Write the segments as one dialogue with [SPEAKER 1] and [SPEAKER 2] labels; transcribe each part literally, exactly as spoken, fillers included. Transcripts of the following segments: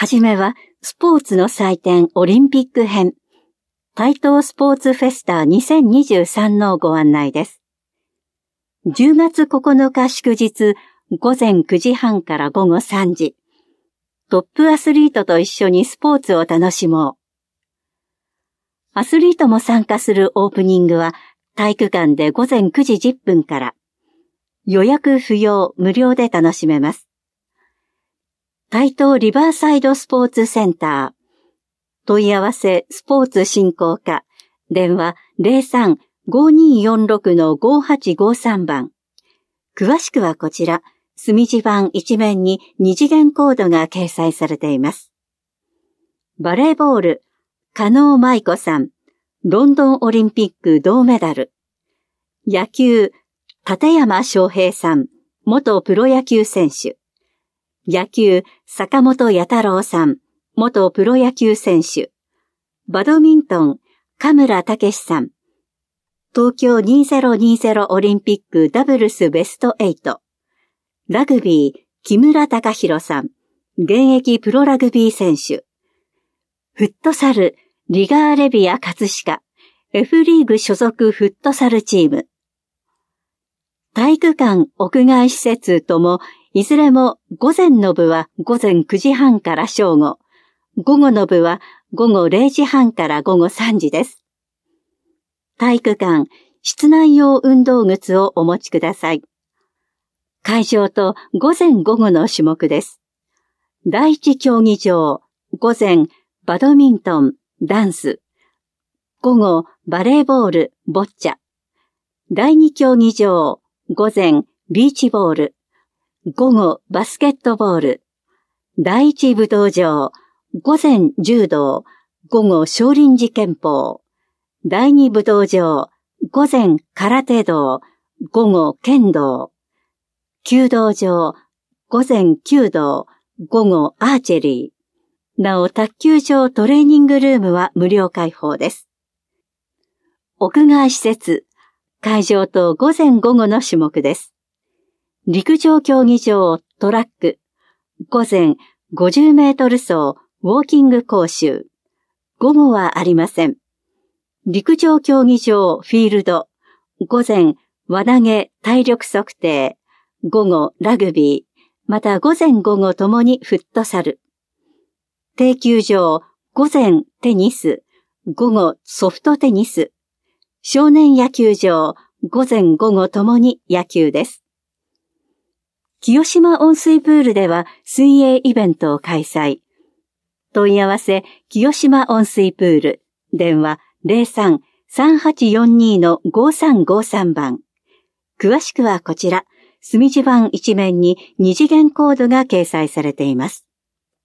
[SPEAKER 1] はじめはスポーツの祭典オリンピック編、台東スポーツフェスタにせんにじゅうさんのご案内です。じゅうがつここのか祝日、ごぜんくじはんからごごさんじ、トップアスリートと一緒にスポーツを楽しもう。アスリートも参加するオープニングは体育館でごぜんくじじゅっぷんから、予約不要無料で楽しめます。台東リバーサイドスポーツセンター。問い合わせスポーツ振興課。電話 ゼロさん ごにーよんろく ごはちごさん 番。詳しくはこちら、墨字板一面に二次元コードが掲載されています。バレーボール、加納舞子さん。ロンドンオリンピック銅メダル。野球、立山翔平さん。元プロ野球選手。野球、坂本弥太郎さん、元プロ野球選手。バドミントン、嘉村武さん。東京にせんにじゅうオリンピックダブルスベストはち。ラグビー、木村隆弘さん。現役プロラグビー選手。フットサル、リガーレビア葛飾。F リーグ所属フットサルチーム。体育館、屋外施設とも、いずれも午前の部はごぜんくじはんから正午、午後の部は午後れいじはんから午後さんじです。体育館、室内用運動靴をお持ちください。会場と午前午後の種目です。第一競技場、午前バドミントン、ダンス、午後バレーボール、ボッチャ。第二競技場、午前ビーチボール、午後バスケットボール。第一武道場、午前柔道、午後少林寺拳法。第二武道場、午前空手道、午後剣道。弓道場、午前弓道、午後アーチェリー。なお卓球場トレーニングルームは無料開放です。屋外施設、会場と午前午後の種目です。陸上競技場トラック、午前ごじゅうメートル走ウォーキング講習、午後はありません。陸上競技場フィールド、午前輪投げ体力測定、午後ラグビー、また午前午後ともにフットサル。定休場、午前テニス、午後ソフトテニス。少年野球場、午前午後ともに野球です。清島温水プールでは水泳イベントを開催。問い合わせ、清島温水プール。電話 ゼロさん さんはちよんに ごさんごさん 番。詳しくはこちら、墨字板一面に二次元コードが掲載されています。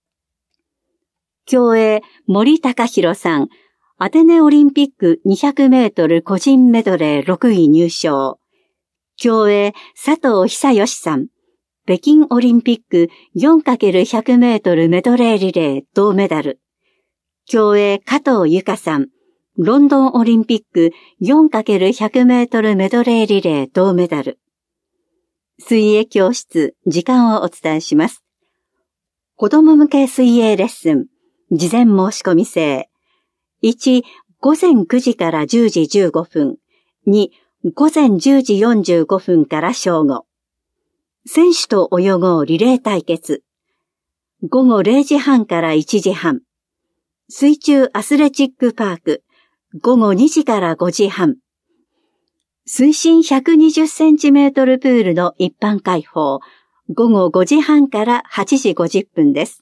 [SPEAKER 1] 競泳、森高弘さん。アテネオリンピックにひゃくメートル個人メドレーろくい入賞。競泳、佐藤久義さん。北京オリンピック よんかけるひゃくメートルメドレーリレー銅メダル。競泳加藤由香さん。ロンドンオリンピック よんかけるひゃくメートルメドレーリレー銅メダル。水泳教室、時間をお伝えします。子供向け水泳レッスン、事前申し込み制。いち、午前くじからじゅうじじゅうごふん。に、午前じゅうじよんじゅうごふんから正午。選手と泳ごうリレー対決。午後れいじはんからいちじはん。水中アスレチックパーク。午後にじからごじはん。水深ひゃくにじゅっセンチメートルプールの一般開放。午後ごじはんからはちじごじゅっぷんです。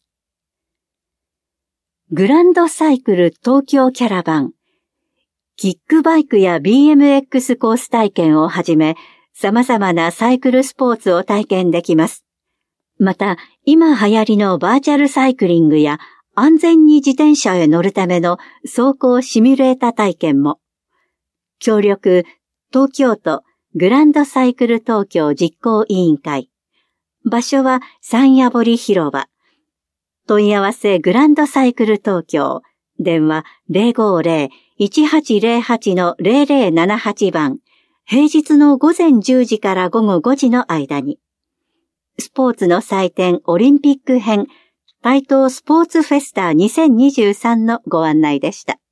[SPEAKER 1] グランドサイクル東京キャラバン。キックバイクや ビーエムエックス コース体験をはじめ、様々なサイクルスポーツを体験できます。また、今流行りのバーチャルサイクリングや安全に自転車へ乗るための走行シミュレータ体験も。協力、東京都グランドサイクル東京実行委員会。場所は山谷堀広場。問い合わせグランドサイクル東京。電話 ゼロごゼロ いちはちゼロはち ゼロゼロななはち 番。平日の午前じゅうじから午後ごじの間に。スポーツの祭典オリンピック編台東スポーツフェスタにせんにじゅうさんのご案内でした。